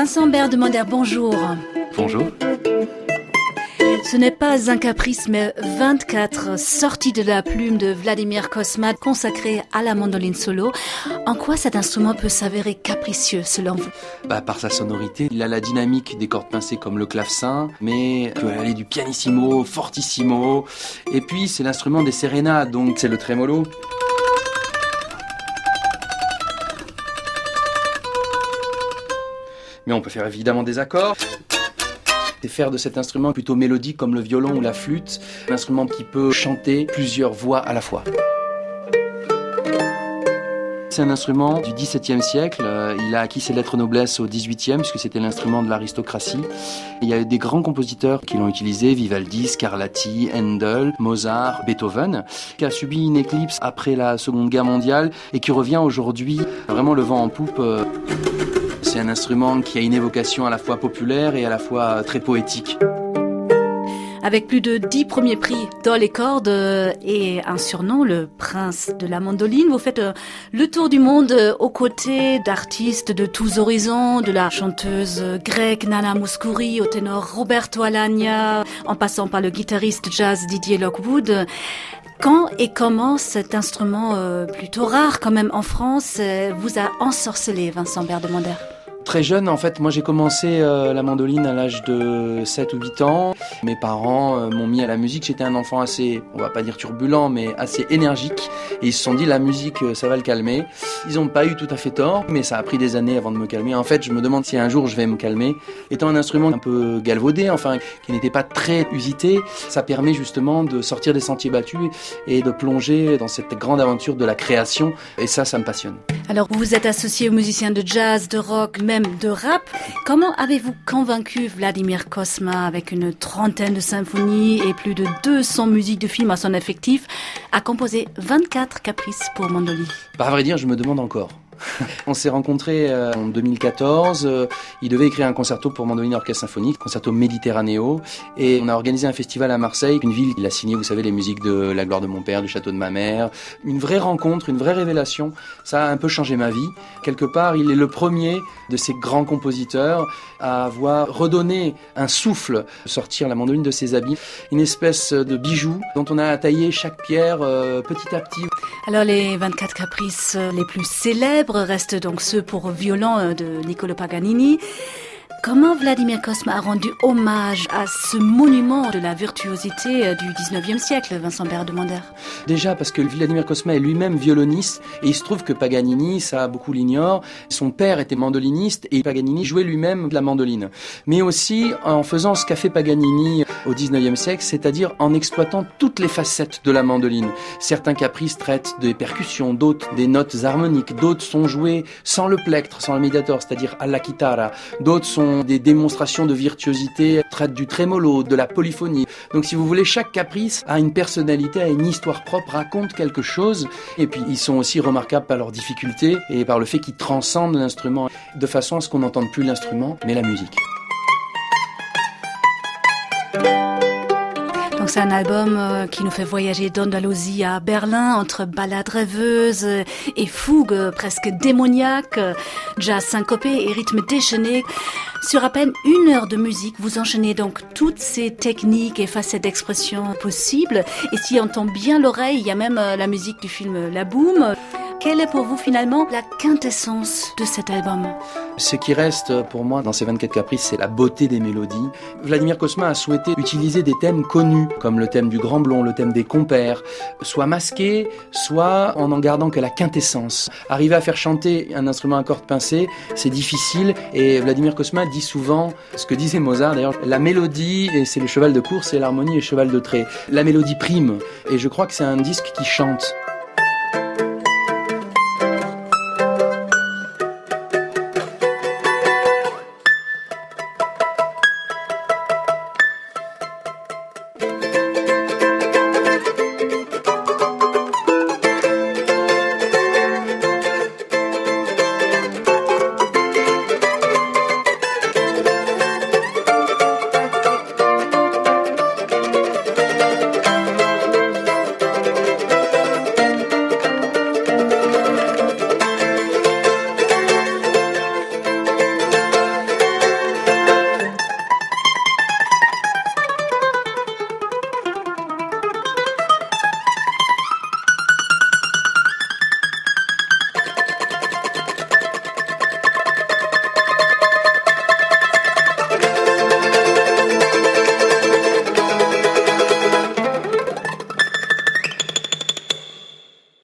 Vincent Berdemonder, bonjour. Bonjour. Ce n'est pas un caprice, mais 24 sorties de la plume de Vladimir Cosma consacrées à la mandoline solo. En quoi cet instrument peut s'avérer capricieux, selon vous ? Par sa sonorité, il a la dynamique des cordes pincées comme le clavecin, mais il peut aller du pianissimo, fortissimo. Et puis, c'est l'instrument des sérénades, donc c'est le trémolo. Mais on peut faire évidemment des accords. Et faire de cet instrument plutôt mélodique comme le violon ou la flûte, un instrument qui peut chanter plusieurs voix à la fois. C'est un instrument du XVIIe siècle. Il a acquis ses lettres noblesse au XVIIIe, puisque c'était l'instrument de l'aristocratie. Il y a des grands compositeurs qui l'ont utilisé, Vivaldi, Scarlatti, Handel, Mozart, Beethoven, qui a subi une éclipse après la Seconde Guerre mondiale et qui revient aujourd'hui vraiment le vent en poupe. C'est un instrument qui a une évocation à la fois populaire et à la fois très poétique. Avec plus de 10 premiers prix dans les cordes et un surnom, le prince de la mandoline, vous faites le tour du monde aux côtés d'artistes de tous horizons, de la chanteuse grecque Nana Mouskouri au ténor Roberto Alagna, en passant par le guitariste jazz Didier Lockwood. Quand et comment cet instrument plutôt rare quand même en France vous a ensorcelé, Vincent Berdemonder ? Très jeune, en fait, moi j'ai commencé la mandoline à l'âge de 7 ou 8 ans. Mes parents m'ont mis à la musique. J'étais un enfant assez, on va pas dire turbulent, mais assez énergique. Et ils se sont dit, la musique, ça va le calmer. Ils ont pas eu tout à fait tort, mais ça a pris des années avant de me calmer. En fait, je me demande si un jour je vais me calmer. Étant un instrument un peu galvaudé, enfin, qui n'était pas très usité, ça permet justement de sortir des sentiers battus et de plonger dans cette grande aventure de la création. Et ça me passionne. Alors, vous vous êtes associé aux musiciens de jazz, de rock, même de rap. Comment avez-vous convaincu Vladimir Cosma, avec une trentaine de symphonies et plus de 200 musiques de films à son effectif, à composer 24 caprices pour mandoline ? À vrai dire, je me demande encore. On s'est rencontrés en 2014, il devait écrire un concerto pour mandoline orchestre symphonique, concerto Méditerranéo, et on a organisé un festival à Marseille, une ville, il a signé, vous savez, les musiques de La gloire de mon père, du château de ma mère, une vraie rencontre, une vraie révélation, ça a un peu changé ma vie. Quelque part, il est le premier de ces grands compositeurs à avoir redonné un souffle, sortir la mandoline de ses habits, une espèce de bijou dont on a taillé chaque pierre petit à petit. Alors les 24 caprices les plus célèbres restent donc ceux pour violon de Niccolò Paganini. Comment Vladimir Cosma a rendu hommage à ce monument de la virtuosité du 19e siècle, Vincent Berdemonder ? Déjà parce que Vladimir Cosma est lui-même violoniste et il se trouve que Paganini, ça beaucoup l'ignorent, son père était mandoliniste et Paganini jouait lui-même de la mandoline. Mais aussi en faisant ce qu'a fait Paganini au 19e siècle, c'est-à-dire en exploitant toutes les facettes de la mandoline. Certains caprices traitent des percussions, d'autres des notes harmoniques, d'autres sont joués sans le plectre, sans le médiator, c'est-à-dire alla chitarra, d'autres sont des démonstrations de virtuosité, traitent du trémolo, de la polyphonie. Donc si vous voulez, chaque caprice a une personnalité, a une histoire propre, raconte quelque chose. Et puis ils sont aussi remarquables par leur difficulté et par le fait qu'ils transcendent l'instrument de façon à ce qu'on n'entende plus l'instrument, mais la musique. Donc c'est un album qui nous fait voyager d'Andalousie à Berlin entre ballades rêveuses et fougues presque démoniaques, jazz syncopé et rythme déchaîné. Sur à peine 1 heure de musique, vous enchaînez donc toutes ces techniques et facettes d'expression possibles. Et si on tend bien l'oreille, il y a même la musique du film La Boum. Quelle est pour vous finalement la quintessence de cet album ? Ce qui reste pour moi dans ces 24 caprices, c'est la beauté des mélodies. Vladimir Cosma a souhaité utiliser des thèmes connus, comme le thème du Grand Blond, le thème des compères, soit masqués, soit en gardant que la quintessence. Arriver à faire chanter un instrument à cordes pincées, c'est difficile, et Vladimir Cosma dit souvent, ce que disait Mozart d'ailleurs, la mélodie, et c'est le cheval de course, et l'harmonie est le cheval de trait. La mélodie prime, et je crois que c'est un disque qui chante.